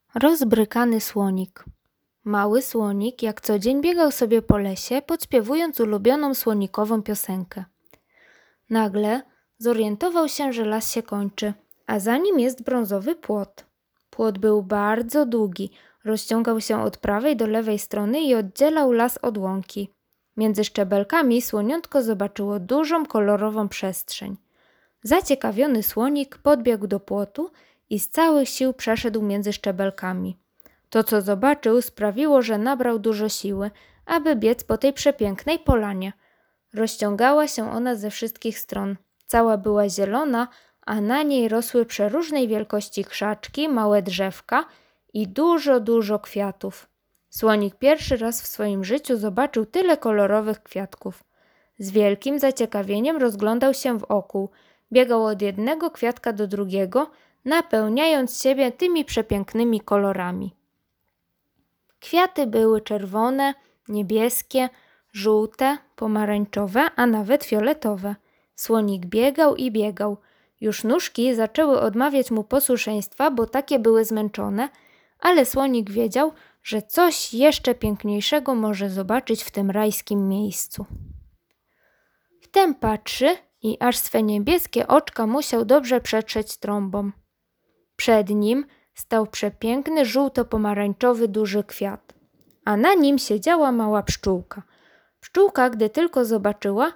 Rozbrykany słonik. Mały słonik jak co dzień biegał sobie po lesie, podśpiewując ulubioną słonikową piosenkę. Nagle zorientował się, że las się kończy, a za nim jest brązowy płot. Płot był bardzo długi, rozciągał się od prawej do lewej strony i oddzielał las od łąki. Między szczebelkami słoniątko zobaczyło dużą, kolorową przestrzeń. Zaciekawiony słonik podbiegł do płotu i z całych sił przeszedł między szczebelkami. To, co zobaczył, sprawiło, że nabrał dużo siły, aby biec po tej przepięknej polanie. Rozciągała się ona ze wszystkich stron. Cała była zielona, a na niej rosły przeróżnej wielkości krzaczki, małe drzewka i dużo kwiatów. Słonik pierwszy raz w swoim życiu zobaczył tyle kolorowych kwiatków. Z wielkim zaciekawieniem rozglądał się wokół. Biegał od jednego kwiatka do drugiego, napełniając siebie tymi przepięknymi kolorami. Kwiaty były czerwone, niebieskie, żółte, pomarańczowe, a nawet fioletowe. Słonik biegał i biegał. Już nóżki zaczęły odmawiać mu posłuszeństwa, bo takie były zmęczone, ale słonik wiedział, że coś jeszcze piękniejszego może zobaczyć w tym rajskim miejscu. Wtem patrzy i aż swe niebieskie oczka musiał dobrze przetrzeć trąbą. Przed nim stał przepiękny, żółto-pomarańczowy duży kwiat, a na nim siedziała mała pszczółka. Pszczółka, gdy tylko zobaczyła,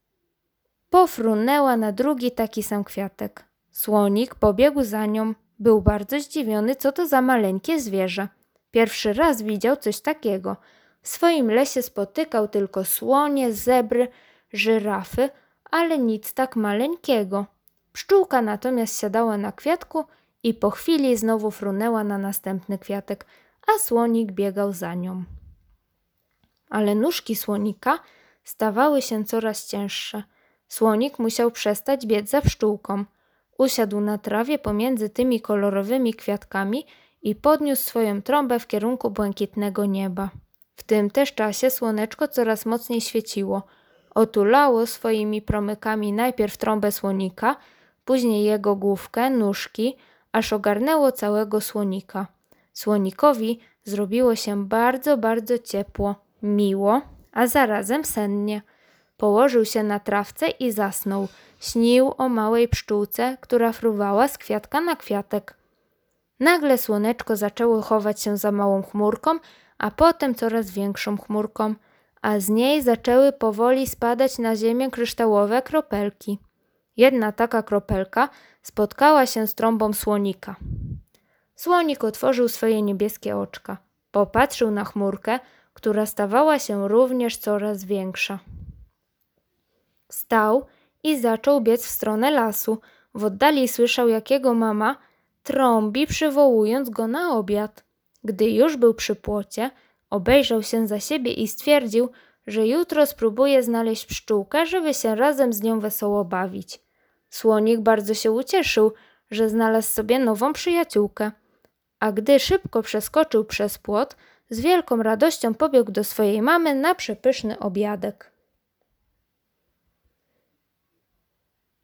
pofrunęła na drugi taki sam kwiatek. Słonik pobiegł za nią. Był bardzo zdziwiony, co to za maleńkie zwierzę. Pierwszy raz widział coś takiego. W swoim lesie spotykał tylko słonie, zebry, żyrafy, ale nic tak maleńkiego. Pszczółka natomiast siadała na kwiatku i po chwili znowu frunęła na następny kwiatek, a słonik biegał za nią. Ale nóżki słonika stawały się coraz cięższe. Słonik musiał przestać biec za pszczółką. Usiadł na trawie pomiędzy tymi kolorowymi kwiatkami i podniósł swoją trąbę w kierunku błękitnego nieba. W tym też czasie słoneczko coraz mocniej świeciło. Otulało swoimi promykami najpierw trąbę słonika, później jego główkę, nóżki, aż ogarnęło całego słonika. Słonikowi zrobiło się bardzo ciepło, miło, a zarazem sennie. Położył się na trawce i zasnął. Śnił o małej pszczółce, która fruwała z kwiatka na kwiatek. Nagle słoneczko zaczęło chować się za małą chmurką, a potem coraz większą chmurką, a z niej zaczęły powoli spadać na ziemię kryształowe kropelki. Jedna taka kropelka spotkała się z trąbą słonika. Słonik otworzył swoje niebieskie oczka. Popatrzył na chmurkę, która stawała się również coraz większa. Wstał i zaczął biec w stronę lasu. W oddali słyszał, jak jego mama trąbi, przywołując go na obiad. Gdy już był przy płocie, obejrzał się za siebie i stwierdził, że jutro spróbuje znaleźć pszczółkę, żeby się razem z nią wesoło bawić. Słonik bardzo się ucieszył, że znalazł sobie nową przyjaciółkę. A gdy szybko przeskoczył przez płot, z wielką radością pobiegł do swojej mamy na przepyszny obiadek.